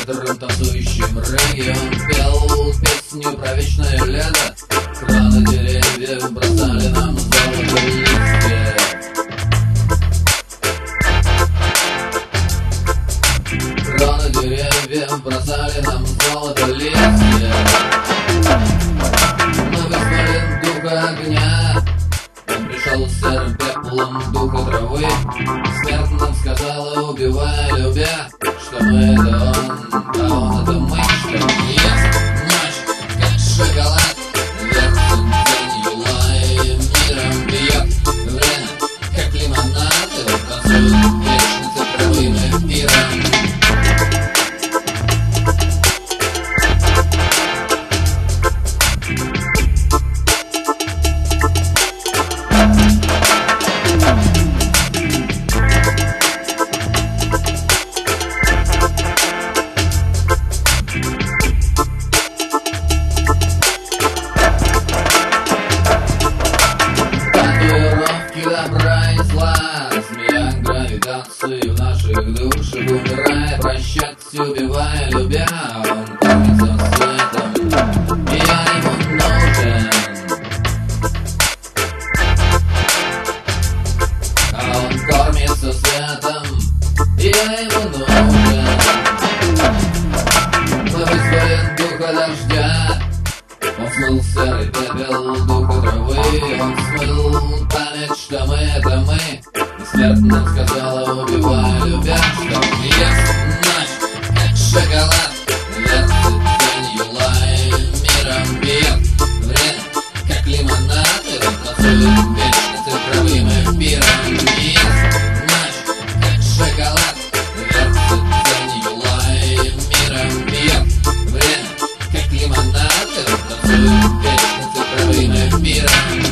ветром танцующим регги он пел песню про вечное лето. Кроны деревьев бросали нам золото листья. Кроны деревьев бросали нам золото листья. Мы вызвали духа огня, он пришел серым пеплом духа травы. Смерть нам сказала, убивая любя, что мы это он, а он это мы, что есть ночь, как шоколад. Вверху тенью лай миром бьет время, как лимонад, и танцуют вечно цифровым эфиром. Добра и зла, змея гравитации в наших душах умирает, прощаться убивая любя. Он кормится светом, и я ему нужен. А он кормится светом, и я ему нужен. Мы вызвали духа дождя, он смыл серый пепел духа травы. Он смыл память, что мы это мы. И смерть нам сказала, убивая любя, что есть ночь, как шоколад. Вверху тенью лай миром бьет время, как лимонад, и танцует вечно цифровым эфиром. Есть ночь, как шоколад. Вверху тенью лай миром бьет время, как лимонад, и танцует вечно цифровым эфиром.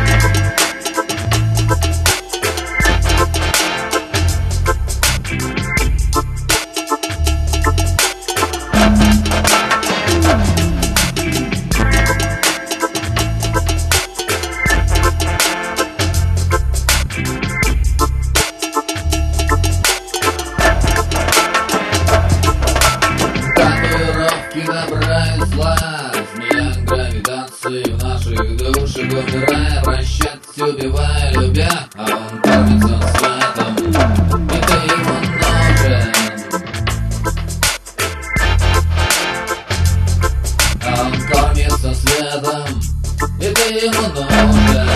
Добра и зла, змея гравитации в наших душах умирая, прощаться убивая любя. А он кормится светом, и ты ему нужен. А он кормится светом, и ты ему нужен.